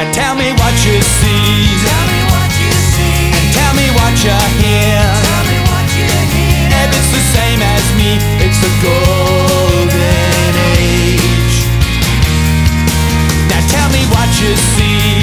Now tell me what you see. Tell me what you see. And tell me what you hear. Tell me what you hear. If it's the same as me, it's the golden age. Now tell me what you see.